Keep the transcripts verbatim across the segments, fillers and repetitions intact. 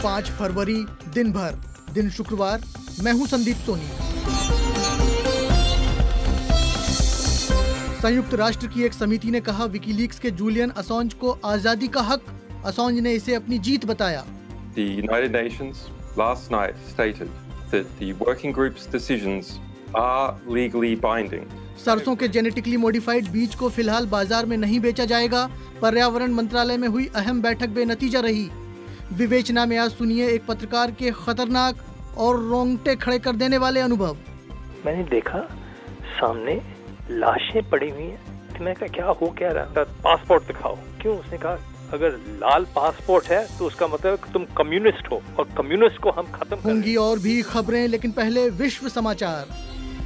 पाँच फरवरी दिन भर, दिन शुक्रवार। मैं हूं संदीप सोनी। संयुक्त राष्ट्र की एक समिति ने कहा विकीलीक्स के जूलियन असॉन्ज को आजादी का हक। असॉन्ज ने इसे अपनी जीत बताया। The United Nations last night stated that the working group's decisions are legally binding. सरसों के जेनेटिकली मॉडिफाइड बीज को फिलहाल बाजार में नहीं बेचा जाएगा। पर्यावरण मंत्रालय में हुई अहम बैठक बेनतीजा रही। विवेचना में आज सुनिए एक पत्रकार के खतरनाक और रोंगटे खड़े कर देने वाले अनुभव। मैंने देखा सामने लाशें पड़ी हुई हैं, तो मैं कहा क्या हो क्या रहा, पासपोर्ट दिखाओ। क्यों? उसने कहा अगर लाल पासपोर्ट है तो उसका मतलब है कि तुम कम्युनिस्ट हो और कम्युनिस्ट को हम खत्म कर होंगी और भी खबरें, लेकिन पहले विश्व समाचार।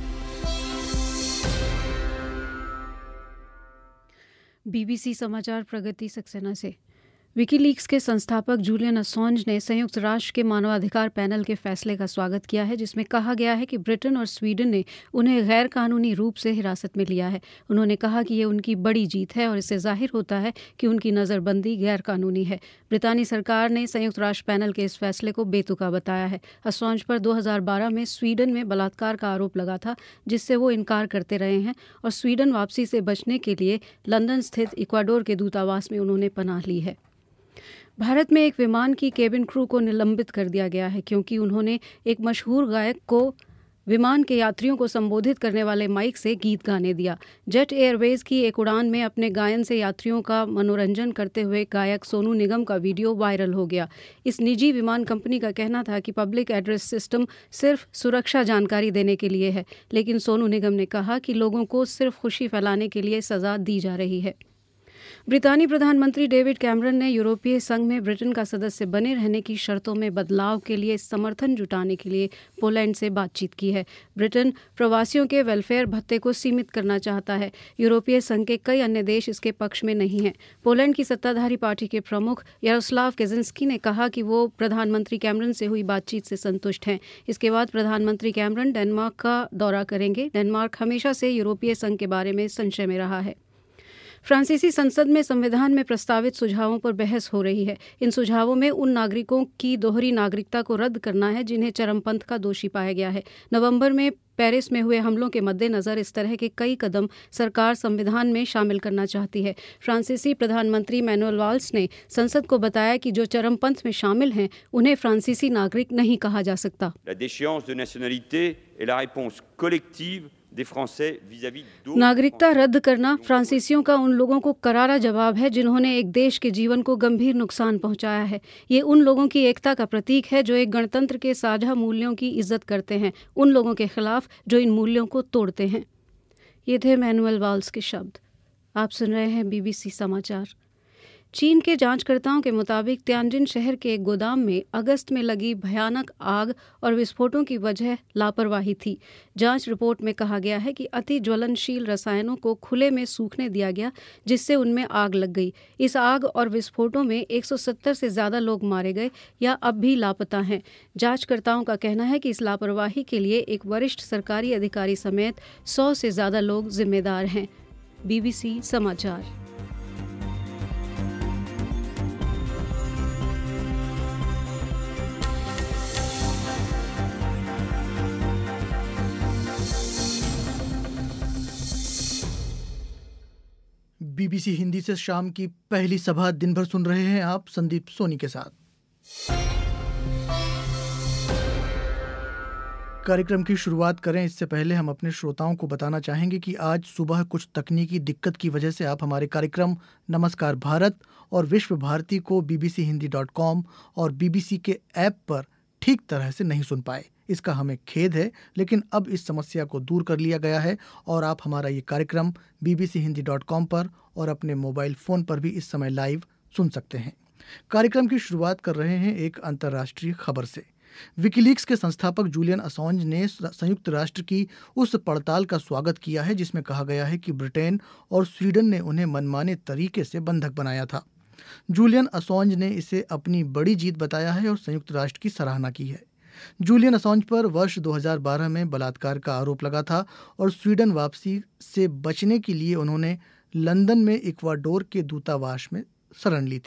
बीबीसी समाचार प्रगति सक्सेना से। विकीलीक्स के संस्थापक जूलियन असॉन्ज ने संयुक्त राष्ट्र के मानवाधिकार पैनल के फैसले का स्वागत किया है, जिसमें कहा गया है कि ब्रिटेन और स्वीडन ने उन्हें गैर कानूनी रूप से हिरासत में लिया है। उन्होंने कहा कि ये उनकी बड़ी जीत है और इससे जाहिर होता है कि उनकी नज़रबंदी गैर कानूनी है। ब्रितानी सरकार ने संयुक्त राष्ट्र पैनल के इस फैसले को बेतुका बताया है। असॉन्ज पर दो हज़ार बारह में स्वीडन में बलात्कार का आरोप लगा था, जिससे वो इनकार करते रहे हैं और स्वीडन वापसी से बचने के लिए लंदन स्थित इक्वाडोर के दूतावास में उन्होंने पनाह ली है। भारत में एक विमान की केबिन क्रू को निलंबित कर दिया गया है क्योंकि उन्होंने एक मशहूर गायक को विमान के यात्रियों को संबोधित करने वाले माइक से गीत गाने दिया। जेट एयरवेज की एक उड़ान में अपने गायन से यात्रियों का मनोरंजन करते हुए गायक सोनू निगम का वीडियो वायरल हो गया। इस निजी विमान कंपनी का कहना था कि पब्लिक एड्रेस सिस्टम सिर्फ सुरक्षा जानकारी देने के लिए है, लेकिन सोनू निगम ने कहा कि लोगों को सिर्फ खुशी फैलाने के लिए सज़ा दी जा रही है। ब्रितानी प्रधानमंत्री डेविड कैमरन ने यूरोपीय संघ में ब्रिटेन का सदस्य बने रहने की शर्तों में बदलाव के लिए समर्थन जुटाने के लिए पोलैंड से बातचीत की है। ब्रिटेन प्रवासियों के वेलफेयर भत्ते को सीमित करना चाहता है। यूरोपीय संघ के कई अन्य देश इसके पक्ष में नहीं हैं। पोलैंड की सत्ताधारी पार्टी के प्रमुख यारोस्लाव काचिंस्की ने कहा कि वो प्रधानमंत्री कैमरन से हुई बातचीत से संतुष्ट हैं। इसके बाद प्रधानमंत्री कैमरन डेनमार्क का दौरा करेंगे। डेनमार्क हमेशा से यूरोपीय संघ के बारे में संशय में रहा है। फ्रांसीसी संसद में संविधान में प्रस्तावित सुझावों पर बहस हो रही है। इन सुझावों में उन नागरिकों की दोहरी नागरिकता को रद्द करना है जिन्हें चरमपंथ का दोषी पाया गया है। नवंबर में पेरिस में हुए हमलों के मद्देनज़र इस तरह के कई कदम सरकार संविधान में शामिल करना चाहती है। फ्रांसीसी प्रधानमंत्री मैनुअल वाल्स ने संसद को बताया कि जो चरमपंथ में शामिल हैं उन्हें फ्रांसीसी नागरिक नहीं कहा जा सकता। नागरिकता रद्द करना फ्रांसीसियों का उन लोगों को करारा जवाब है जिन्होंने एक देश के जीवन को गंभीर नुकसान पहुंचाया है। ये उन लोगों की एकता का प्रतीक है जो एक गणतंत्र के साझा मूल्यों की इज्जत करते हैं, उन लोगों के खिलाफ जो इन मूल्यों को तोड़ते हैं। ये थे मैनुअल वाल्स के शब्द। आप सुन रहे हैं बीबीसी समाचार। चीन के जांचकर्ताओं के मुताबिक तियानजिन शहर के एक गोदाम में अगस्त में लगी भयानक आग और विस्फोटों की वजह लापरवाही थी। जांच रिपोर्ट में कहा गया है कि अति ज्वलनशील रसायनों को खुले में सूखने दिया गया, जिससे उनमें आग लग गई। इस आग और विस्फोटों में एक सौ सत्तर से ज़्यादा लोग मारे गए या अब भी लापता हैं। जांचकर्ताओं का कहना है कि इस लापरवाही के लिए एक वरिष्ठ सरकारी अधिकारी समेत सौ से ज़्यादा लोग जिम्मेदार हैं। बीबीसी समाचार। बीबीसी हिंदी से शाम की पहली सभा दिन भर सुन रहे हैं आप संदीप सोनी के साथ। कार्यक्रम की शुरुआत करें इससे पहले हम अपने श्रोताओं को बताना चाहेंगे कि आज सुबह कुछ तकनीकी दिक्कत की वजह से आप हमारे कार्यक्रम नमस्कार भारत और विश्व भारती को बीबीसी हिंदी डॉट कॉम और बीबीसी के ऐप पर ठीक तरह से नहीं सुन पाए। इसका हमें खेद है, लेकिन अब इस समस्या को दूर कर लिया गया है और आप हमारा ये कार्यक्रम बीबीसी हिंदी डॉट कॉम पर और अपने मोबाइल फ़ोन पर भी इस समय लाइव सुन सकते हैं। कार्यक्रम की शुरुआत कर रहे हैं एक अंतर्राष्ट्रीय खबर से। विकीलीक्स के संस्थापक जूलियन असॉन्ज ने संयुक्त राष्ट्र की उस पड़ताल का स्वागत किया है जिसमें कहा गया है कि ब्रिटेन और स्वीडन ने उन्हें मनमाने तरीके से बंधक बनाया था। जूलियन असॉन्ज ने इसे अपनी बड़ी जीत बताया है और संयुक्त राष्ट्र की सराहना की है। जूलियन असॉन्ज पर वर्ष दो हज़ार बारह में बलात्कार का आरोप लगा था और स्वीडन वापसी से बचने के लिए उन्होंने लंदन में इक्वाडोर के दूतावास में शरण ली थी।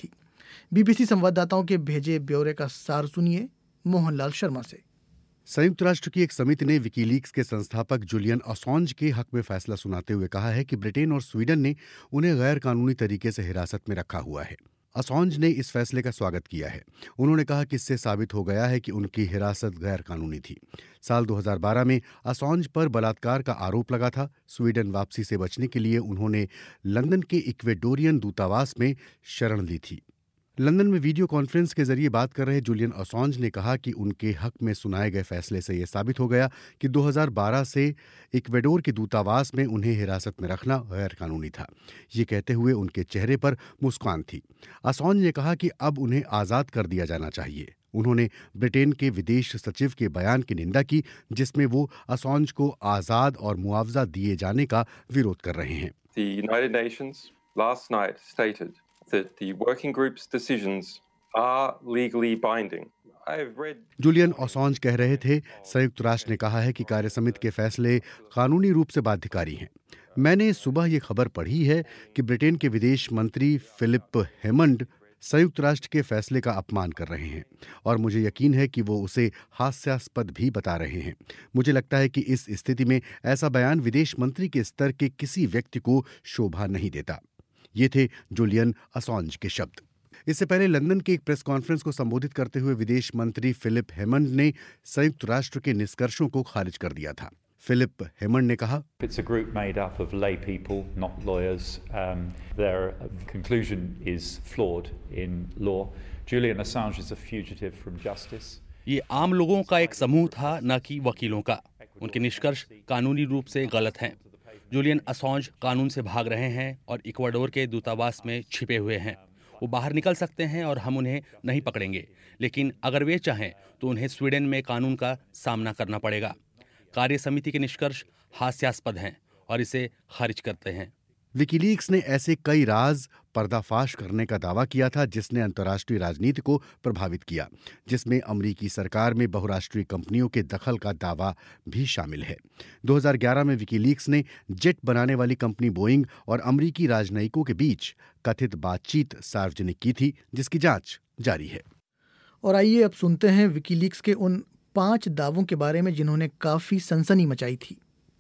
बीबीसी संवाददाताओं के भेजे ब्यौरे का सार सुनिए मोहनलाल शर्मा से। संयुक्त राष्ट्र की एक समिति ने विकीलीक्स के संस्थापक जूलियन असॉन्ज के हक में फैसला सुनाते हुए कहा है कि ब्रिटेन और स्वीडन ने उन्हें गैर कानूनी तरीके से हिरासत में रखा हुआ है। असॉन्ज ने इस फैसले का स्वागत किया है। उन्होंने कहा कि इससे साबित हो गया है कि उनकी हिरासत गैर कानूनी थी। साल दो हज़ार बारह में असॉन्ज पर बलात्कार का आरोप लगा था। स्वीडन वापसी से बचने के लिए उन्होंने लंदन के इक्वेडोरियन दूतावास में शरण ली थी। लंदन में वीडियो कॉन्फ्रेंस के जरिए बात कर रहे जूलियन असॉन्ज ने कहा कि उनके हक में सुनाए गए फैसले से यह साबित हो गया कि दो हज़ार बारह से इक्वेडोर के दूतावास में उन्हें हिरासत में रखना गैर कानूनी था। ये कहते हुए उनके चेहरे पर मुस्कान थी। असॉन्ज ने कहा कि अब उन्हें आज़ाद कर दिया जाना चाहिए। उन्होंने ब्रिटेन के विदेश सचिव के बयान की निंदा की, जिसमें वो असॉन्ज को आज़ाद और मुआवजा दिए जाने का विरोध कर रहे हैं। The United Nations last night stated that the working group's decisions are legally binding. I've read Julian Assange कह रहे थे, संयुक्त राष्ट्र ने कहा है कि कार्य समिति के फैसले कानूनी रूप से बाध्यकारी हैं। मैंने सुबह ये खबर पढ़ी है कि ब्रिटेन के विदेश मंत्री फिलिप हेमंड संयुक्त राष्ट्र के फैसले का अपमान कर रहे हैं और मुझे यकीन है कि वो उसे हास्यास्पद भी बता रहे हैं। मुझे लगता है कि इस स्थिति में ऐसा बयान विदेश मंत्री के स्तर के किसी व्यक्ति को शोभा नहीं देता। ये थे जूलियन असॉन्ज के शब्द। इससे पहले लंदन के एक प्रेस कॉन्फ्रेंस को संबोधित करते हुए विदेश मंत्री फिलिप हेमंड ने संयुक्त राष्ट्र के निष्कर्षों को खारिज कर दिया था। फिलिप हेमंड ने कहा, It's a group made up of lay people, not lawyers. Um, their conclusion is flawed in law. Julian Assange is a fugitive from justice. ये आम लोगों का एक समूह था, न कि वकीलों का। उनके निष्कर्ष कानूनी रूप से गलत हैं। जूलियन असॉन्ज कानून से भाग रहे हैं और इक्वाडोर के दूतावास में छिपे हुए हैं। वो बाहर निकल सकते हैं और हम उन्हें नहीं पकड़ेंगे, लेकिन अगर वे चाहें तो उन्हें स्वीडन में कानून का सामना करना पड़ेगा। कार्य समिति के निष्कर्ष हास्यास्पद हैं और इसे खारिज करते हैं। विकीलीक्स ने ऐसे कई राज पर्दाफाश करने का दावा किया था जिसने अंतर्राष्ट्रीय राजनीति को प्रभावित किया, जिसमें अमेरिकी सरकार में बहुराष्ट्रीय कंपनियों के दखल का दावा भी शामिल है। दो हज़ार ग्यारह में विकीलीक्स ने जेट बनाने वाली कंपनी बोइंग और अमेरिकी राजनयिकों के बीच कथित बातचीत सार्वजनिक की थी, जिसकी जांच जारी है। और आइए अब सुनते हैं विकीलीक्स के उन पांच दावों के बारे में जिन्होंने काफी सनसनी मचाई थी।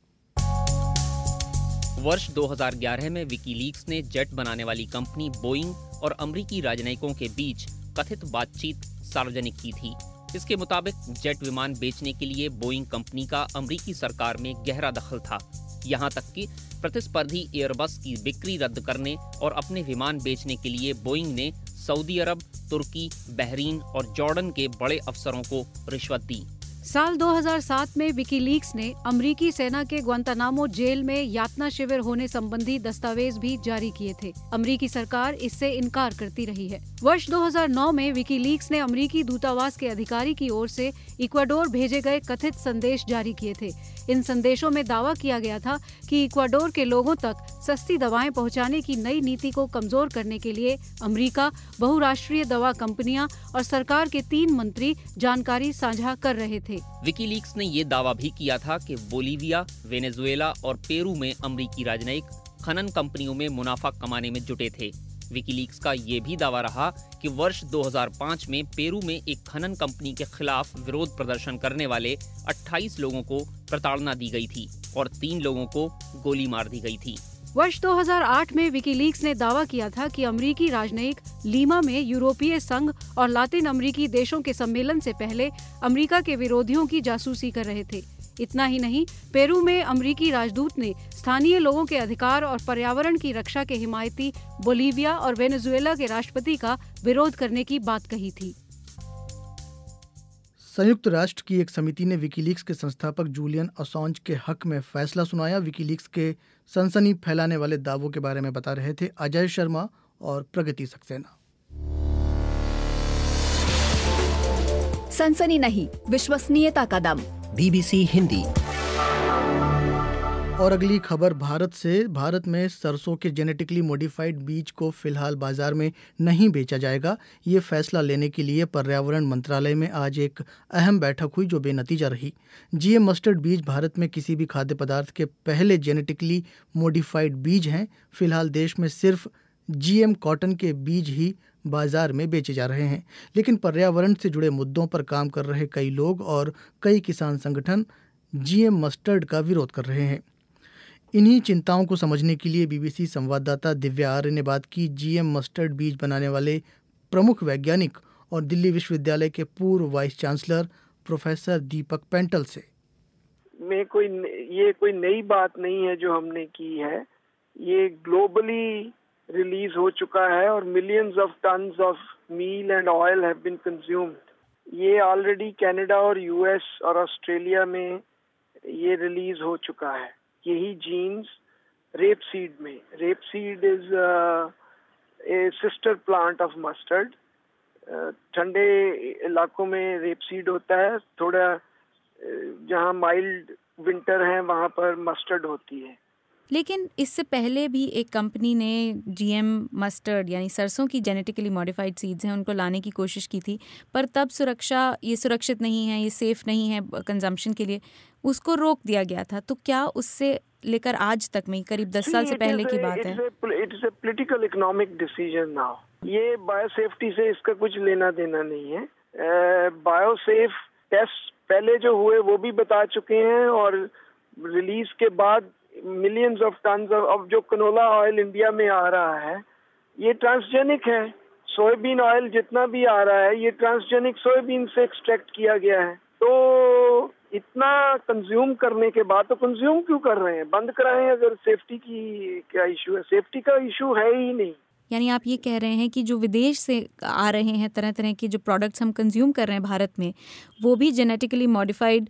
वर्ष दो हज़ार ग्यारह में विकीलीक्स ने जेट बनाने वाली कंपनी बोइंग और अमेरिकी राजनयिकों के बीच कथित बातचीत सार्वजनिक की थी। इसके मुताबिक जेट विमान बेचने के लिए बोइंग कंपनी का अमेरिकी सरकार में गहरा दखल था। यहां तक कि प्रतिस्पर्धी एयरबस की बिक्री रद्द करने और अपने विमान बेचने के लिए बोइंग ने सऊदी अरब, तुर्की, बहरीन और जॉर्डन के बड़े अफसरों को रिश्वत दी। साल दो हज़ार सात में विकीलीक्स ने अमेरिकी सेना के ग्वांतानामो जेल में यातना शिविर होने संबंधी दस्तावेज भी जारी किए थे। अमेरिकी सरकार इससे इनकार करती रही है। वर्ष दो हज़ार नौ में विकीलीक्स ने अमेरिकी दूतावास के अधिकारी की ओर से इक्वाडोर भेजे गए कथित संदेश जारी किए थे। इन संदेशों में दावा किया गया था कि इक्वाडोर के लोगों तक सस्ती दवाएं पहुंचाने की नई नीति को कमजोर करने के लिए अमेरिका, बहुराष्ट्रीय दवा कंपनियां और सरकार के तीन मंत्री जानकारी साझा कर रहे थे। विकीलीक्स ने ये दावा भी किया था कि बोलीविया, वेनेजुएला और पेरू में अमेरिकी राजनयिक खनन कंपनियों में मुनाफा कमाने में जुटे थे। विकीलीक्स का ये भी दावा रहा कि वर्ष दो हज़ार पाँच में पेरू में एक खनन कंपनी के खिलाफ विरोध प्रदर्शन करने वाले अट्ठाईस लोगों को प्रताड़ना दी गई थी और तीन लोगों को गोली मार दी गई थी। वर्ष दो हज़ार आठ में विकीलीक्स ने दावा किया था कि अमेरिकी राजनयिक लीमा में यूरोपीय संघ और लातिन अमेरिकी देशों के सम्मेलन से पहले अमेरिका के विरोधियों की जासूसी कर रहे थे। इतना ही नहीं, पेरू में अमेरिकी राजदूत ने स्थानीय लोगों के अधिकार और पर्यावरण की रक्षा के हिमायती बोलीविया और वेनेजुएला के राष्ट्रपति का विरोध करने की बात कही थी। संयुक्त राष्ट्र की एक समिति ने विकीलीक्स के संस्थापक जूलियन असॉन्ज के हक में फैसला सुनाया। विकीलीक्स के सनसनी फैलाने वाले दावों के बारे में बता रहे थे अजय शर्मा और प्रगति सक्सेना। सनसनी नहीं, विश्वसनीयता का दम। बीबीसी हिंदी। और अगली खबर भारत से। भारत में सरसों के जेनेटिकली मॉडिफाइड बीज को फिलहाल बाजार में नहीं बेचा जाएगा। ये फैसला लेने के लिए पर्यावरण मंत्रालय में आज एक अहम बैठक हुई जो बेनतीजा रही। जीएम मस्टर्ड बीज भारत में किसी भी खाद्य पदार्थ के पहले जेनेटिकली मॉडिफाइड बीज हैं। फिलहाल देश में सिर्फ जीएम कॉटन के बीज ही बाजार में बेचे जा रहे हैं। लेकिन पर्यावरण से जुड़े मुद्दों पर काम कर रहे कई लोग और कई किसान संगठन जीएम मस्टर्ड का विरोध कर रहे हैं। इन्हीं चिंताओं को समझने के लिए बीबीसी संवाददाता दिव्या आर्य ने बात की जीएम मस्टर्ड बीज बनाने वाले प्रमुख वैज्ञानिक और दिल्ली विश्वविद्यालय के पूर्व vice chancellor professor Deepak Pental से। में कोई ये कोई नई बात नहीं है जो हमने की है, ये ग्लोबली रिलीज हो चुका है और millions of tons of meal and oil have been consumed. ये ऑलरेडी कनाडा और यूएस और ऑस्ट्रेलिया में ये रिलीज हो चुका है। यही जीन्स रेपसीड में, rapeseed is a sister plant of mustard. ठंडे इलाकों में रेपसीड होता है, थोड़ा जहाँ माइल्ड विंटर है वहाँ पर मस्टर्ड होती है। लेकिन इससे पहले भी एक कंपनी ने जीएम मस्टर्ड यानी सरसों की जेनेटिकली मॉडिफाइड सीड्स हैं उनको लाने की कोशिश की थी, पर तब सुरक्षा ये सुरक्षित नहीं है, ये सेफ नहीं है कंजम्पशन के लिए, उसको रोक दिया गया था। तो क्या उससे लेकर आज तक में करीब दस साल से पहले की बात है? It is a political economic decision now. ये बायोसेफ्टी से इसका कुछ लेना देना नहीं है। बायोसेफ टेस्ट पहले जो हुए वो भी बता चुके हैं और रिलीज के बाद मिलियंस ऑफ टन्स ऑफ जो कनोला ऑयल इंडिया में आ रहा है ये ट्रांसजेनिक है। सोयाबीन ऑयल जितना भी आ रहा है ये ट्रांसजेनिक सोयाबीन से एक्सट्रैक्ट किया गया है। तो इतना कंज्यूम करने के बाद तो कंज्यूम क्यों कर रहे हैं? बंद कराएं। अगर सेफ्टी की क्या इशू है? सेफ्टी का इशू है ही नहीं। यानी आप ये कह रहे हैं कि जो विदेश से आ रहे हैं तरह तरह के जो प्रोडक्ट्स हम कंज्यूम कर रहे हैं भारत में, वो भी जेनेटिकली मॉडिफाइड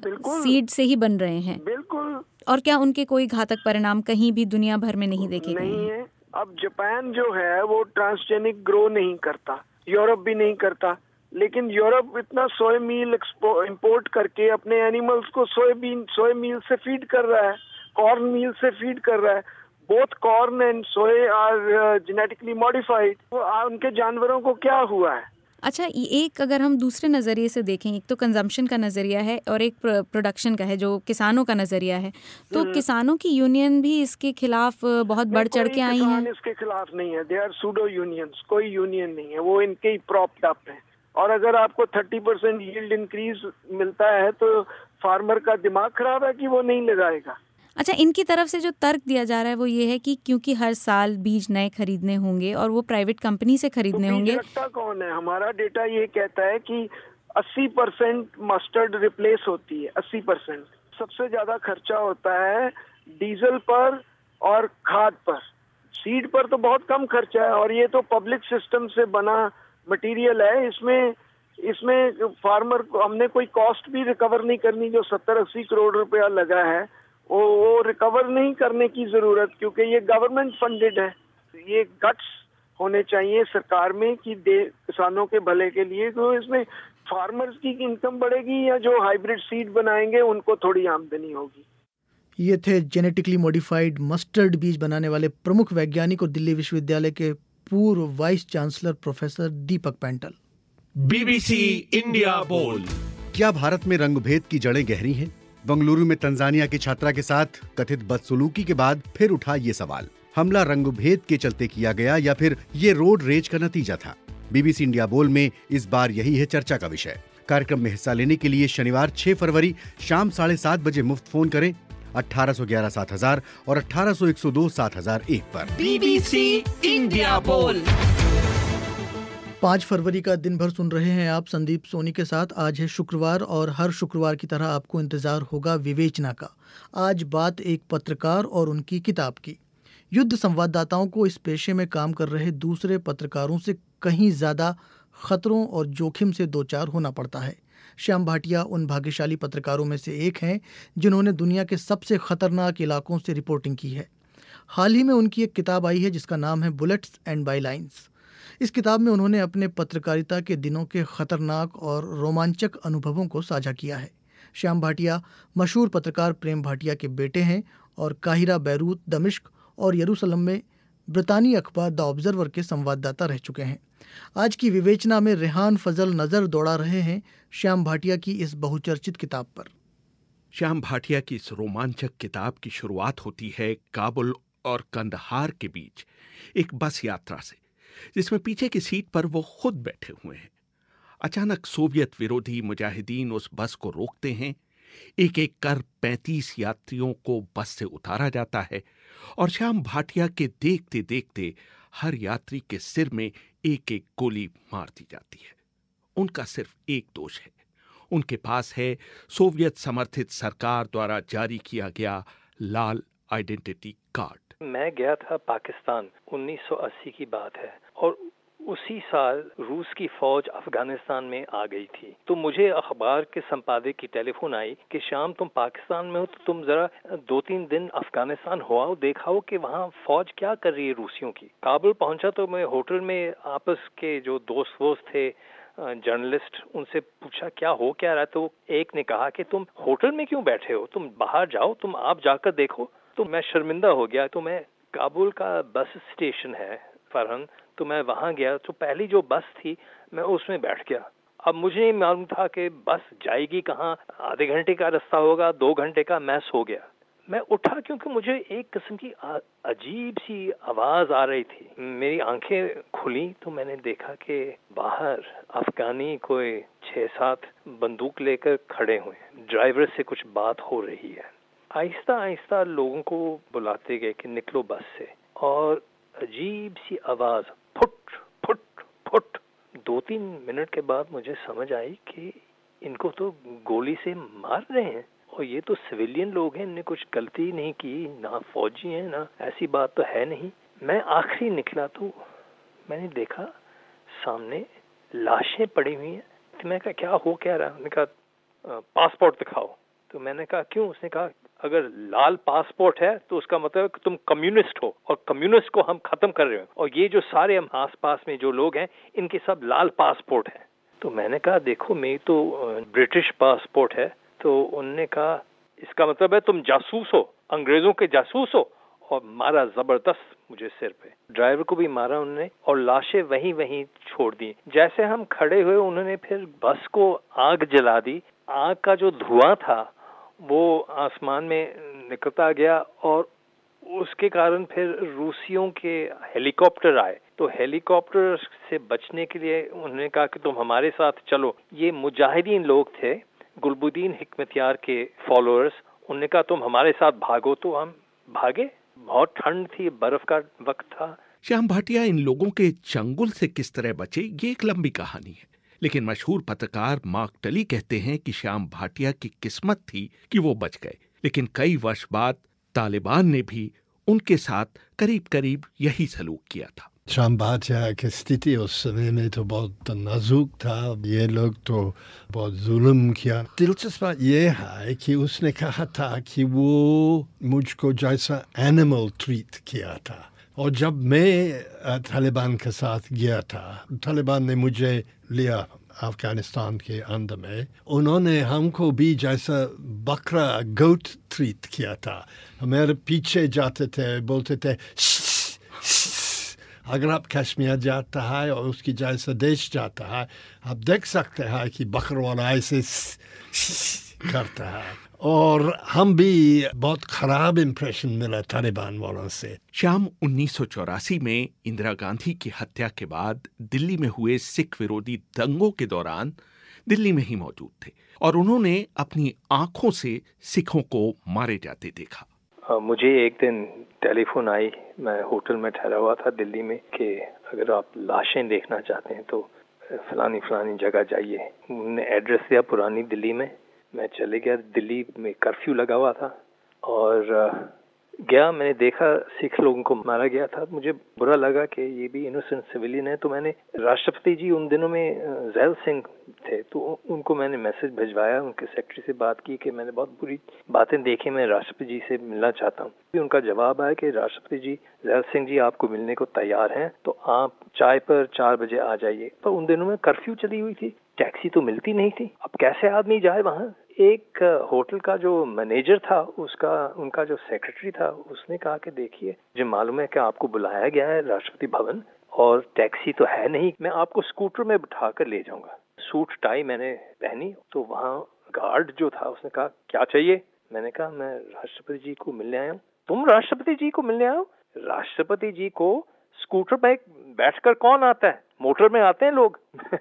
सीड से ही बन रहे हैं। बिल्कुल। और क्या उनके कोई घातक परिणाम कहीं भी दुनिया भर में नहीं देखे गए? नहीं है। अब जापान जो है वो ट्रांसजेनिक ग्रो नहीं करता, यूरोप भी नहीं करता, लेकिन यूरोप इतना सोया मील इंपोर्ट करके अपने एनिमल्स को सोयाबीन सोया मील से फीड कर रहा है, कॉर्न मील से फीड कर रहा है। Both corn and soya are genetically modified. उनके जानवरों को क्या हुआ है? अच्छा, एक अगर हम दूसरे नज़रिए से देखें, एक तो कंजम्पशन का नज़रिया है और एक प्रोडक्शन का है जो किसानों का नज़रिया है, तो किसानों की यूनियन भी इसके खिलाफ बहुत बढ़ चढ़ के आई है। इसके खिलाफ नहीं है, दे आर सूडो यूनियंस, कोई यूनियन नहीं है, वो इनके ही प्रॉप्ड अप है। और अगर आपको थर्टी परसेंट यील्ड इंक्रीज मिलता है तो फार्मर का दिमाग खराब है कि वो नहीं लगाएगा। अच्छा, इनकी तरफ से जो तर्क दिया जा रहा है वो ये है कि क्योंकि हर साल बीज नए खरीदने होंगे और वो प्राइवेट कंपनी से खरीदने तो होंगे। रखता कौन है? हमारा डेटा ये कहता है कि अस्सी परसेंट मस्टर्ड रिप्लेस होती है। अस्सी परसेंट। सबसे ज्यादा खर्चा होता है डीजल पर और खाद पर। सीड पर तो बहुत कम खर्चा है और ये तो पब्लिक सिस्टम से बना मटेरियल है। इसमें इसमें फार्मर को हमने कोई कॉस्ट भी रिकवर नहीं करनी। जो सत्तर अस्सी करोड़ रुपया लगा है वो वो रिकवर नहीं करने की जरूरत, क्योंकि ये गवर्नमेंट फंडेड है। ये गट्स होने चाहिए सरकार में कि दे किसानों के भले के लिए। तो इसमें फार्मर्स की इनकम बढ़ेगी या जो हाइब्रिड सीड बनाएंगे उनको थोड़ी आमदनी होगी। ये थे जेनेटिकली मॉडिफाइड मस्टर्ड बीज बनाने वाले प्रमुख वैज्ञानिक और दिल्ली विश्वविद्यालय के पूर्व vice chancellor professor Deepak Pental. BBC India बोल। क्या भारत में रंगभेद की जड़ें गहरी हैं? बंगलुरु में तंजानिया की छात्रा के साथ कथित बदसलूकी के बाद फिर उठा ये सवाल। हमला रंगभेद के चलते किया गया या फिर ये रोड रेज का नतीजा था? बीबीसी इंडिया बोल में इस बार यही है चर्चा का विषय। कार्यक्रम में हिस्सा लेने के लिए शनिवार छह फरवरी शाम साढ़े सात बजे मुफ्त फोन करें अठारह सौ ग्यारह सात हजार और अठारह सौ एक सौ दो सात हजार एक पर। बीबीसी इंडिया बोल। पाँच फरवरी का दिन भर सुन रहे हैं आप संदीप सोनी के साथ। आज है शुक्रवार और हर शुक्रवार की तरह आपको इंतजार होगा विवेचना का। आज बात एक पत्रकार और उनकी किताब की। युद्ध संवाददाताओं को इस पेशे में काम कर रहे दूसरे पत्रकारों से कहीं ज़्यादा खतरों और जोखिम से दो चार होना पड़ता है। श्याम भाटिया उन भाग्यशाली पत्रकारों में से एक हैं जिन्होंने दुनिया के सबसे खतरनाक इलाकों से रिपोर्टिंग की है। हाल ही में उनकी एक किताब आई है जिसका नाम है बुलेट्स एंड बाईलाइंस। इस किताब में उन्होंने अपने पत्रकारिता के दिनों के खतरनाक और रोमांचक अनुभवों को साझा किया है। श्याम भाटिया मशहूर पत्रकार प्रेम भाटिया के बेटे हैं और काहिरा, बैरूत, दमिश्क और यरूशलेम में ब्रितानी अखबार द ऑब्जर्वर के संवाददाता रह चुके हैं। आज की विवेचना में रेहान फजल नज़र दौड़ा रहे हैं श्याम भाटिया की इस बहुचर्चित किताब पर। श्याम भाटिया की इस रोमांचक किताब की शुरुआत होती है काबुल और कंदहार के बीच एक बस यात्रा से, जिसमें पीछे की सीट पर वो खुद बैठे हुए हैं। अचानक सोवियत विरोधी मुजाहिदीन उस बस को रोकते हैं। एक एक कर पैंतीस यात्रियों को बस से उतारा जाता है और श्याम भाटिया के देखते देखते हर यात्री के सिर में एक एक गोली मार दी जाती है। उनका सिर्फ एक दोष है, उनके पास है सोवियत समर्थित सरकार द्वारा जारी किया गया लाल आइडेंटिटी कार्ड। मैं गया था पाकिस्तान, उन्नीस सौ अस्सी की बात है, और उसी साल रूस की फौज अफगानिस्तान में आ गई थी। तो मुझे अखबार के संपादक की टेलीफोन आई कि शाम तुम पाकिस्तान में हो तो तुम जरा दो तीन दिन अफगानिस्तान हो आओ, देखाओ कि वहाँ फौज क्या कर रही है रूसियों की। काबुल पहुंचा तो मैं होटल में आपस के जो दोस्त वोस्त थे जर्नलिस्ट, उनसे पूछा क्या हो क्या रहा है। तो एक ने कहा कि तुम होटल में क्यों बैठे हो, तुम बाहर जाओ, तुम आप जाकर देखो। तो मैं शर्मिंदा हो गया। तो मैं काबुल का बस स्टेशन है फरहन, तो मैं वहां गया। तो पहली जो बस थी मैं उसमें बैठ गया। अब मुझे नहीं मालूम था कि बस जाएगी कहाँ, आधे घंटे का रास्ता होगा, दो घंटे का। मैं सो गया। मैं उठा क्योंकि मुझे एक किस्म की अजीब सी आवाज आ रही थी। मेरी आंखें खुली तो मैंने देखा कि बाहर अफगानी कोई छह सात बंदूक लेकर खड़े हुए हैं। ड्राइवर से कुछ बात हो रही है। आहिस्ता आहिस्ता लोगों को बुलाते गए कि निकलो बस से, और अजीब सी आवाज फुट फुट फुट। दो तीन मिनट के बाद मुझे समझ आई कि इनको तो गोली से मार रहे हैं, और ये तो सिविलियन लोग हैं, इन्हें कुछ गलती नहीं की, ना फौजी हैं, ना ऐसी बात तो है नहीं। मैं आखिरी निकला तो मैंने देखा सामने लाशें पड़ी हुई हैं। तो मैं कहा क्या हो क्या रहा है। उन्होंने कहा पासपोर्ट दिखाओ। तो मैंने कहा क्यों। उसने कहा अगर लाल पासपोर्ट है तो उसका मतलब कि तुम कम्युनिस्ट हो, और कम्युनिस्ट को हम खत्म कर रहे हो, और ये जो सारे हम आस पास में जो लोग हैं इनके सब लाल पासपोर्ट हैं। तो मैंने कहा देखो मेरी तो ब्रिटिश पासपोर्ट है। तो उन्होंने कहा इसका मतलब है तुम जासूस हो, अंग्रेजों के जासूस हो, और मारा जबरदस्त मुझे सिर पे। ड्राइवर को भी मारा उन्होंने, और लाशें वहीं वहीं छोड़ दी। जैसे हम खड़े हुए उन्होंने फिर बस को आग जला दी। आग का जो धुआं था वो आसमान में निकलता गया, और उसके कारण फिर रूसियों के हेलीकॉप्टर आए। तो हेलीकॉप्टर से बचने के लिए उन्होंने कहा कि तुम हमारे साथ चलो। ये मुजाहिदीन लोग थे, गुलबुद्दीन हिकमतयार के फॉलोअर्स। उन्होंने कहा तुम हमारे साथ भागो। तो हम भागे। बहुत ठंड थी, बर्फ का वक्त था। श्याम भाटिया इन लोगों के चंगुल से किस तरह बचे, ये एक लंबी कहानी है, लेकिन मशहूर पत्रकार मार्क टली कहते हैं कि श्याम भाटिया की किस्मत थी कि वो बच गए। लेकिन कई वर्ष बाद तालिबान ने भी उनके साथ करीब करीब यही सलूक किया था। श्याम भाटिया की स्थिति उस समय में तो बहुत नाजुक था। ये लोग तो बहुत जुल्म किया। दिलचस्प बात ये है कि उसने कहा था कि वो मुझको जैसा एनिमल ट्रीट किया था। और जब मैं तालिबान के साथ गया था, तालिबान ने मुझे लिया अफगानिस्तान के अंदर में, उन्होंने हमको भी जैसा बकरा गोट ट्रीट किया था। हमारे पीछे जाते थे, बोलते थे अगर आप कश्मीर जाता है और उसकी जैसा देश जाता है, आप देख सकते हैं कि बकरा वाला ऐसे करता है। और हम भी बहुत खराब इंप्रेशन मिला तालिबान वालों से। श्याम उन्नीस सौ चौरासी में इंदिरा गांधी की हत्या के बाद दिल्ली में हुए सिख विरोधी दंगों के दौरान दिल्ली में ही मौजूद थे, और उन्होंने अपनी आंखों से सिखों को मारे जाते देखा। आ, मुझे एक दिन टेलीफोन आई, मैं होटल में ठहरा हुआ था दिल्ली में, कि अगर आप लाशें देखना चाहते हैं तो फलानी फलानी जगह जाइए। उन्होंने एड्रेस दिया पुरानी दिल्ली में। मैं चले गया। दिल्ली में कर्फ्यू लगा हुआ था, और गया। मैंने देखा सिख लोगों को मारा गया था। मुझे बुरा लगा कि ये भी इनोसेंट सिविलियन है। तो मैंने राष्ट्रपति जी उन दिनों में जैल सिंह थे, तो उनको मैंने मैसेज भिजवाया, उनके सेक्रेटरी से बात की कि मैंने बहुत बुरी बातें देखी, मैं राष्ट्रपति जी से मिलना चाहता हूँ। उनका जवाब आया कि राष्ट्रपति जी जैल सिंह जी आपको मिलने को तैयार हैं, तो आप चाय पर चार बजे आ जाइए। पर उन दिनों में कर्फ्यू चली हुई थी, टैक्सी तो मिलती नहीं थी। अब कैसे आदमी जाए वहाँ। एक होटल का जो मैनेजर था, उसका उनका जो सेक्रेटरी था, उसने कहा कि देखिए मुझे मालूम है कि आपको बुलाया गया है राष्ट्रपति भवन, और टैक्सी तो है नहीं, मैं आपको स्कूटर में बिठा कर ले जाऊंगा। सूट टाई मैंने पहनी, तो वहाँ गार्ड जो था उसने कहा क्या चाहिए। मैंने कहा मैं राष्ट्रपति जी को मिलने आया हूँ। तुम राष्ट्रपति जी को मिलने आए हो? राष्ट्रपति जी को स्कूटर पे बैठकर कौन आता है? मोटर में आते हैं लोग।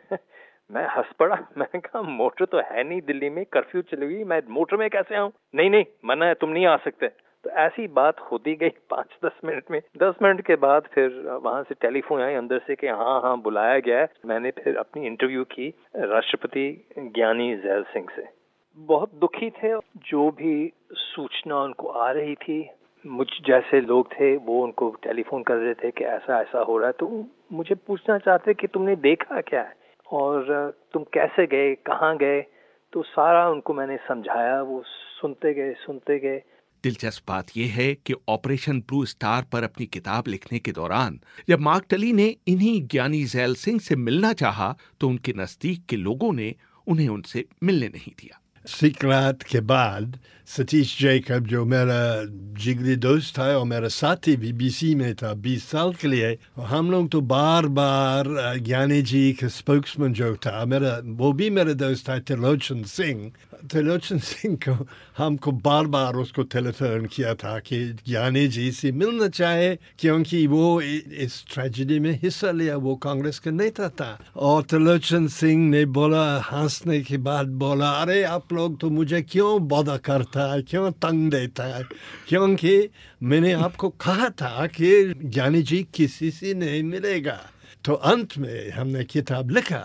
मैं हंस पड़ा, मैंने कहा मोटर तो है नहीं दिल्ली में, कर्फ्यू चली हुई, मैं मोटर में कैसे आऊं? नहीं नहीं मना है, तुम नहीं आ सकते। तो ऐसी बात होती गई पाँच दस मिनट में। दस मिनट के बाद फिर वहां से टेलीफोन आई अंदर से कि हाँ हाँ बुलाया गया है। मैंने फिर अपनी इंटरव्यू की राष्ट्रपति ज्ञानी जैल सिंह से। बहुत दुखी थे, जो भी सूचना उनको आ रही थी, मुझ जैसे लोग थे वो उनको टेलीफोन कर रहे थे कि ऐसा ऐसा हो रहा है, तो मुझे पूछना चाहते कि तुमने देखा क्या है और तुम कैसे गए, कहाँ गए। तो सारा उनको मैंने समझाया, वो सुनते गए सुनते गए। दिलचस्प बात यह है कि ऑपरेशन ब्लू स्टार पर अपनी किताब लिखने के दौरान जब मार्क टली ने इन्हीं ज्ञानी जैल सिंह से मिलना चाहा तो उनके नजदीक के लोगों ने उन्हें उनसे मिलने नहीं दिया। सिकरात के बाद सतीश जैकब, जो मेरा जिगरी दोस्त था और मेरा साथी बीबीसी में था बीस साल के लिए, हम लोग तो बार बार ज्ञानी जी का स्पोक्समैन जो था, मेरा वो भी मेरा दोस्त था त्रिलोचन सिंह। त्रिलोचन सिंह को हमको बार बार उसको टेलीफोन किया था कि ज्ञानी जी से मिलना चाहे, क्योंकि वो इस ट्रेजेडी में हिस्सा लिया, वो कांग्रेस का नेता था। और त्रिलोचन सिंह ने बोला, हंसने के बाद बोला, अरे आप लोग तो मुझे क्यों बॉदर करता है, क्यों तंग देता है, क्योंकि मैंने आपको कहा था कि ज्ञानी जी किसी से नहीं मिलेगा। तो अंत में हमने किताब लिखा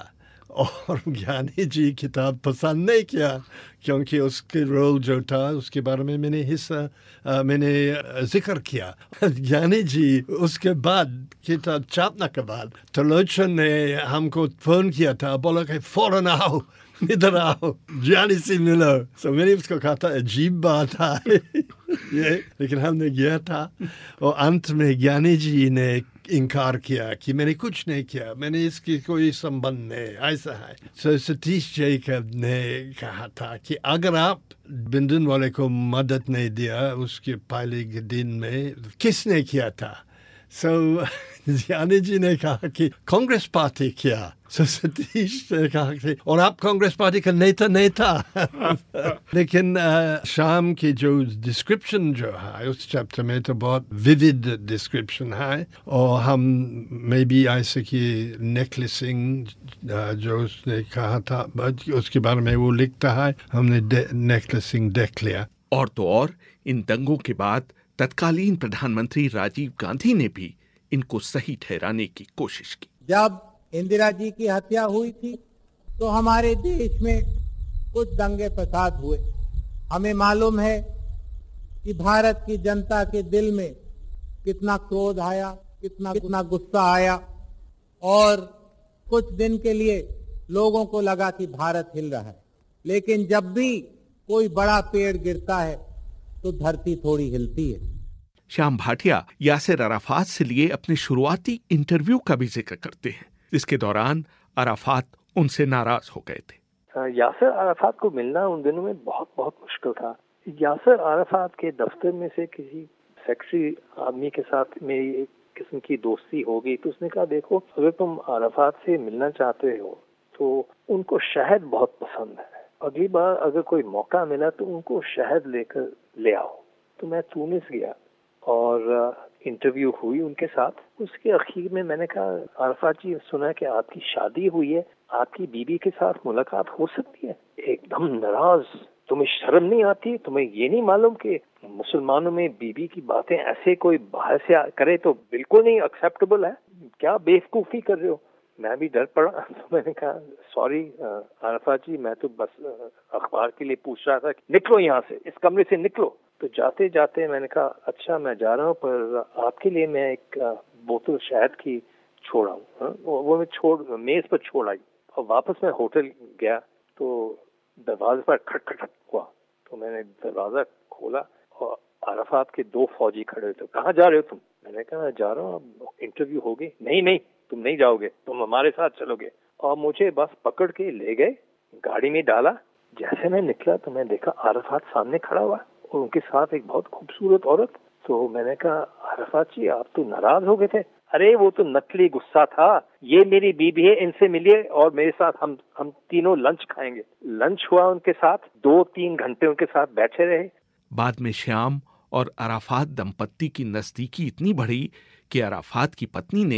और ज्ञानी जी किताब पसंद नहीं किया, क्योंकि उसके रोल जो था उसके बारे में मैंने हिस्सा मैंने जिक्र किया। ज्ञानी जी उसके बाद किताब छापने के बाद त्रिलोचन ने हमको फोन किया था, बोला कि फौरन आओ, इधर आओ, ज्ञानी से मिलो। तो मैंने उसको कहा था अजीब बात है ये, लेकिन हमने गया था और अंत में ज्ञानी जी ने इनकार किया कि मैंने कुछ नहीं किया, मैंने इसकी कोई संबंध नहीं, ऐसा है। so, सतीश जैकब ने कहा था कि अगर आप बिंदन वाले को मदद नहीं दिया उसके पहले के दिन में, किसने किया था? सो so, ज्ञानी जी ने कहा कि कांग्रेस पार्टी किया। सो so, सतीश ने कहा कि और आप कांग्रेस पार्टी का नेता नहीं था। लेकिन uh, शाम की जो डिस्क्रिप्शन जो है उस चैप्टर में तो बहुत विविड डिस्क्रिप्शन है, और हम मे बी ऐसे कि नेकलेसिंग uh, जो उसने कहा था उसके बारे में वो लिखता है, हमने नेकलेसिंग देख लिया। और तो और इन दंगों के बाद तत्कालीन प्रधानमंत्री राजीव गांधी ने भी इनको सही ठहराने की कोशिश की। जब इंदिरा जी की हत्या हुई थी तो हमारे देश में कुछ दंगे फसाद हुए। हमें मालूम है कि भारत की जनता के दिल में कितना क्रोध आया, कितना कितना गुस्सा आया, और कुछ दिन के लिए लोगों को लगा कि भारत हिल रहा है। लेकिन जब भी कोई बड़ा पेड़ गिरता है तो धरती थोड़ी हिलती है। श्याम भाटिया यासिर अराफात से लिए अपने शुरुआती इंटरव्यू का भी जिक्र करते हैं, जिसके दौरान अराफात उनसे नाराज हो गए थे। यासिर अराफात को मिलना उन दिनों में बहुत बहुत मुश्किल था। यासिर अराफात के दफ्तर में से किसी सेक्रेटरी आदमी के साथ मेरी एक किस्म की दोस्ती हो गई, तो उसने कहा देखो अगर तुम अराफात से मिलना चाहते हो तो उनको शहद बहुत पसंद है, अगली बार अगर कोई मौका मिला तो उनको शहद लेकर ले आओ। तो मैं तुनिस गया और इंटरव्यू हुई उनके साथ। उसके आखिर में मैंने कहा अराफात जी सुना कि आपकी शादी हुई है, आपकी बीबी के साथ मुलाकात हो सकती है? एकदम नाराज, तुम्हें शर्म नहीं आती? तुम्हें ये नहीं मालूम कि मुसलमानों में बीबी की बातें ऐसे कोई बाहर से करे तो बिल्कुल नहीं एक्सेप्टेबल है, क्या बेवकूफ़ी कर रहे हो? मैं भी डर पड़ा। तो मैंने कहा सॉरी अराफात जी, मैं तो बस अखबार के लिए पूछ रहा था, निकलो यहाँ से, इस कमरे से निकलो। तो जाते जाते मैंने कहा अच्छा मैं जा रहा हूँ, पर आपके लिए मैं एक बोतल शहद की छोड़ा हूँ। वो मैं छोड़ मेज पर छोड़ आई और वापस मैं होटल गया तो दरवाजे पर खटखट हुआ। तो मैंने दरवाजा खोला और अराफात के दो फौजी खड़े थे। कहाँ जा रहे हो तुम? मैंने कहा जा रहा हूँ, इंटरव्यू हो गई। नहीं नहीं तुम नहीं जाओगे, तुम हमारे साथ चलोगे। और मुझे बस पकड़ के ले गए, गाड़ी में डाला। जैसे मैं निकला तो मैं देखा अराफात सामने खड़ा हुआ और उनके साथ एक बहुत खूबसूरत औरत। तो मैंने कहा अराफात जी आप तो नाराज हो गए थे। अरे वो तो नकली गुस्सा था, ये मेरी बीबी है, इनसे मिलिए और मेरे साथ हम हम तीनों लंच खाएंगे। लंच हुआ उनके साथ, दो तीन घंटे उनके साथ बैठे रहे। बाद में श्याम और अराफात दंपत्ति की नजदीकी इतनी बढ़ी कि अराफात की पत्नी ने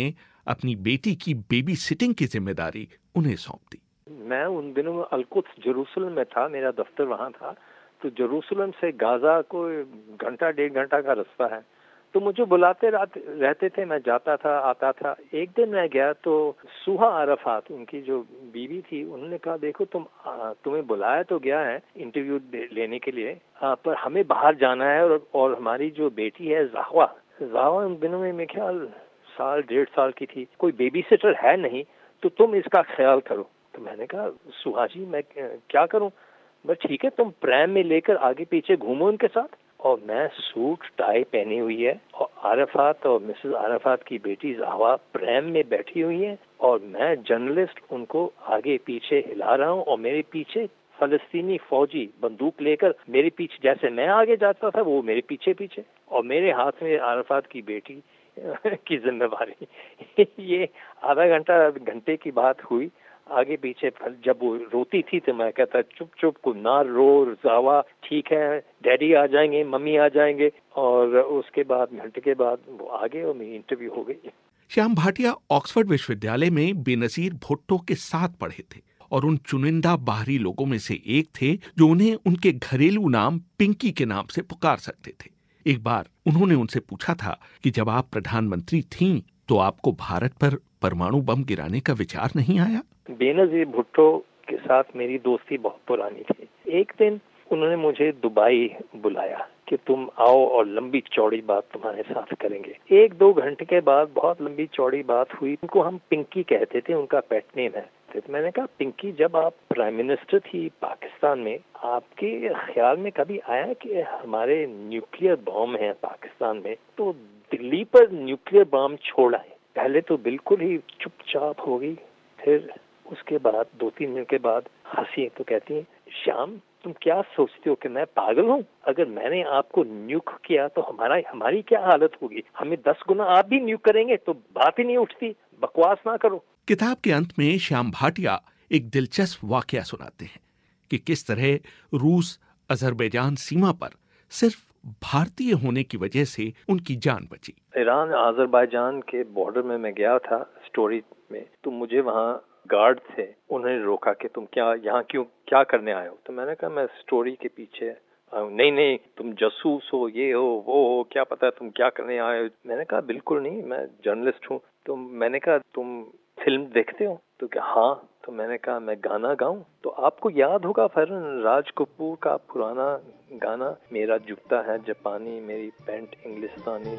अपनी बेटी की बेबी सिटिंग की जिम्मेदारी उन्हें सौंप दी। मैं उन दिनों में अल-कुद्स जेरूसलम में था, मेरा दफ्तर वहाँ था। तो जेरूसलम से गाजा को घंटा डेढ़ घंटा का रास्ता है, तो मुझे बुलाते रहते थे, मैं जाता था आता था। एक दिन मैं गया तो सुहा अरफात, उनकी जो बीवी थी, उन्होंने कहा देखो तुम तुम्हें बुलाया तो गया है इंटरव्यू लेने के लिए, आ, पर हमें बाहर जाना है और, और हमारी जो बेटी है ज़ाहवा ज़ाहवा उन दिनों में मेरे ख्याल साल डेढ़ साल की थी, कोई बेबी सिटर है नहीं, तो तुम इसका ख्याल करो। तो मैंने कहा सुहा जी मैं क्या करूं? बस ठीक है, तुम प्रैम में लेकर आगे पीछे घूमो उनके साथ। और मैं सूट टाई पहनी हुई है और आरफात और मिसेस आरफात की बेटी ज़ाहवा प्रैम में बैठी हुई है और मैं जर्नलिस्ट उनको आगे पीछे हिला रहा हूँ और मेरे पीछे फलस्तीनी फौजी बंदूक लेकर मेरे पीछे, जैसे मैं आगे जाता था वो मेरे पीछे पीछे, और मेरे हाथ में आरफात की बेटी की जिम्मेवारी। ये आधा घंटा घंटे की बात हुई। आगे पीछे जब वो रोती थी तो मैं कहता चुप चुप को ना रो ज़ावा, ठीक है डैडी आ जाएंगे, मम्मी आ जाएंगे। और उसके बाद घंटे के बाद वो आ गए और मेरी इंटरव्यू हो गई। श्याम भाटिया ऑक्सफोर्ड विश्वविद्यालय में बेनजीर भुट्टो के साथ पढ़े थे और उन चुनिंदा बाहरी लोगों में से एक थे जो उन्हें उनके घरेलू नाम पिंकी के नाम से पुकार सकते थे। एक बार उन्होंने उनसे पूछा था कि जब आप प्रधानमंत्री थीं तो आपको भारत पर परमाणु बम गिराने का विचार नहीं आया? बेनजीर भुट्टो के साथ मेरी दोस्ती बहुत पुरानी थी। एक दिन उन्होंने मुझे दुबई बुलाया कि तुम आओ और लंबी चौड़ी बात तुम्हारे साथ करेंगे। एक दो घंटे के बाद बहुत लंबी चौड़ी बात हुई। उनको हम पिंकी कहते थे, उनका पेट नेम है। तो मैंने कहा पिंकी, जब आप प्राइम मिनिस्टर थी पाकिस्तान में, आपके ख्याल में कभी आया कि हमारे न्यूक्लियर बॉम्ब है पाकिस्तान में, तो दिल्ली पर न्यूक्लियर बॉम्ब छोड़ा है? पहले तो बिल्कुल ही चुपचाप हो गई, फिर उसके बाद दो तीन मिनट के बाद हंसी तो कहती है, श्याम तुम क्या सोचते हो कि मैं पागल हूँ? अगर मैंने आपको न्यूक किया तो हमारा हमारी क्या हालत होगी? हमें दस गुना आप भी न्यूक करेंगे तो बात ही नहीं उठती। बकवास ना करो। किताब के अंत में श्याम भाटिया एक दिलचस्प वाकया सुनाते हैं कि किस तरह रूस अजरबैजान सीमा पर सिर्फ भारतीय होने की वजह से उनकी जान बची। ईरान अजरबैजान के बॉर्डर में मैं गया था स्टोरी में, तो मुझे वहाँ गार्ड थे, उन्होंने रोका कि तुम क्या यहाँ क्यों क्या करने आए हो? तो मैंने कहा मैं स्टोरी के पीछे। नहीं नहीं तुम जासूस हो, ये हो वो हो, क्या पता तुम क्या करने आए हो? मैंने कहा बिल्कुल नहीं, मैं जर्नलिस्ट हूँ। तो मैंने कहा तुम फिल्म देखते हो? तो क्या हाँ। तो मैंने कहा मैं गाना गाऊं? तो आपको याद होगा फरहान राज कपूर का पुराना गाना, मेरा जूता है जापानी मेरी पैंट इंग्लिस्तानी।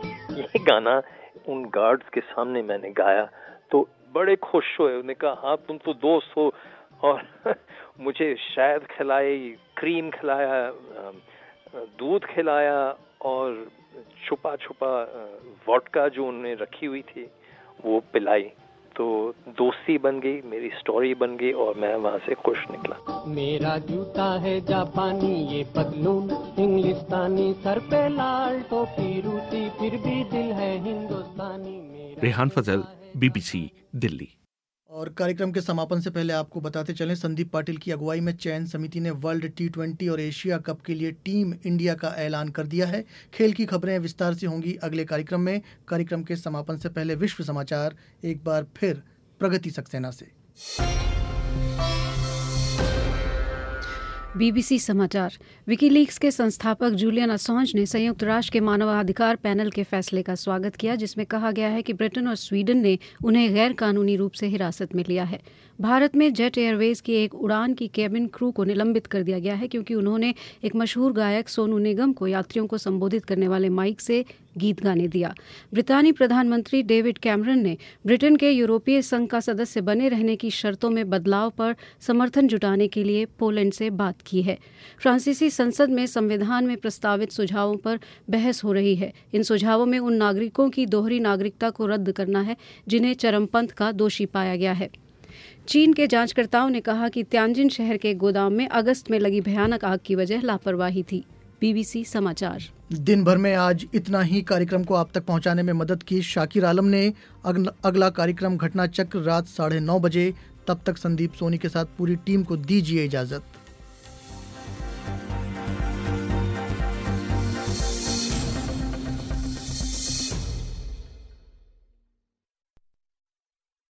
ये गाना उन गार्ड्स के सामने मैंने गाया तो बड़े खुश हुए। उन्होंने कहा हाँ तुम तो दोस्त हो, और मुझे शहद खिलाई, क्रीम खिलाया, दूध खिलाया और छुपा छुपा वोडका जो उन्होंने रखी हुई थी वो पिलाई। तो दोस्ती बन गई, मेरी स्टोरी बन गई और मैं वहाँ से खुश निकला। मेरा जूता है जापानी, ये पतलून इंग्लिस्तानी, सर पे लाल टोपी रूसी, फिर भी दिल है हिंदुस्तानी। रेहान फजल, बीबीसी दिल्ली। और कार्यक्रम के समापन से पहले आपको बताते चलें, संदीप पाटिल की अगुवाई में चयन समिति ने वर्ल्ड टी ट्वेंटी और एशिया कप के लिए टीम इंडिया का ऐलान कर दिया है। खेल की खबरें विस्तार से होंगी अगले कार्यक्रम में। कार्यक्रम के समापन से पहले विश्व समाचार एक बार फिर प्रगति सक्सेना से। बीबीसी समाचार। विकीलीक्स के संस्थापक जूलियन असॉन्ज ने संयुक्त राष्ट्र के मानवाधिकार पैनल के फैसले का स्वागत किया, जिसमें कहा गया है कि ब्रिटेन और स्वीडन ने उन्हें गैर कानूनी रूप से हिरासत में लिया है। भारत में जेट एयरवेज की एक उड़ान की केबिन क्रू को निलंबित कर दिया गया है क्योंकि उन्होंने एक मशहूर गायक सोनू निगम को यात्रियों को संबोधित करने वाले माइक से गीत गाने दिया। ब्रितानी प्रधानमंत्री डेविड कैमरन ने ब्रिटेन के यूरोपीय संघ का सदस्य बने रहने की शर्तों में बदलाव पर समर्थन जुटाने के लिए पोलैंड से बात की है। फ्रांसीसी संसद में संविधान में प्रस्तावित सुझावों पर बहस हो रही है। इन सुझावों में उन नागरिकों की दोहरी नागरिकता को रद्द करना है जिन्हें चरमपंथ का दोषी पाया गया है। चीन के जांचकर्ताओं ने कहा कि त्यांजिन शहर के गोदाम में अगस्त में लगी भयानक आग की वजह लापरवाही थी। बीबीसी समाचार। दिन भर में आज इतना ही। कार्यक्रम को आप तक पहुंचाने में मदद की शाकिर आलम ने। अगला कार्यक्रम घटना चक्र रात साढ़े नौ बजे। तब तक संदीप सोनी के साथ पूरी टीम को दीजिए इजाजत।